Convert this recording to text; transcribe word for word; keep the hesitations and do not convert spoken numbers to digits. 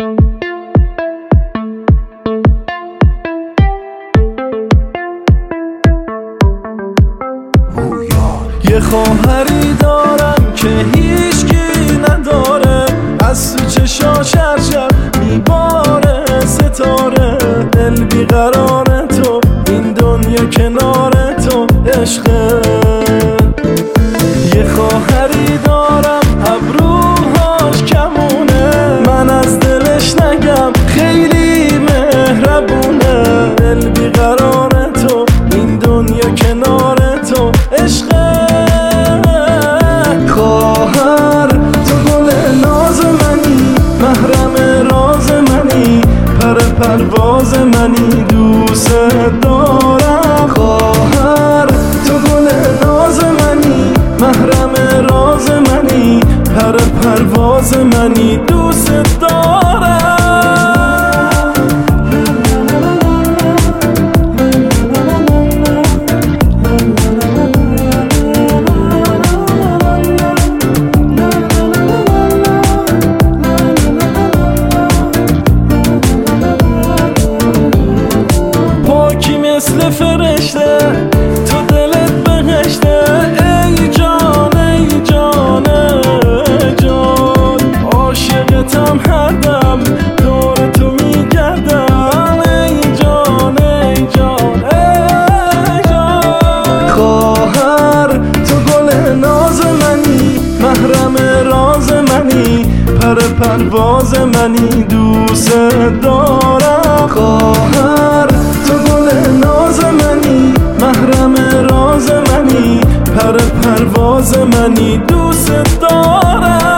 یه خواهری دارم که هیچکی نداره، از تو چشاش هر شب میباره ستاره. دل بیقرار تو، این دنیا کنار تو عشقه. یه خواهری دارم ابروهاش کمونه، من از دلش نگم خیلی مهربونه. دل بیقرار تو، این دنیا کنار تو عشقه. خواهر تو گل ناز منی، محرم راز منی، پر پرواز منی، دوست دارم. خواهر تو گل ناز منی، محرم راز منی، پر پرواز منی، دوست دارم. مثل فرشته تو دلت بهشته، ای جان ای جان ای جان. عاشقتم هر دم دور تو میگردم، ای جان ای جان ای جان. خواهر تو گل ناز منی، محرم راز منی، پر پرواز منی، دوست دارم. خواهر تو گل ناز منی، محرم راز منی، پر پرواز منی، دوست دارم.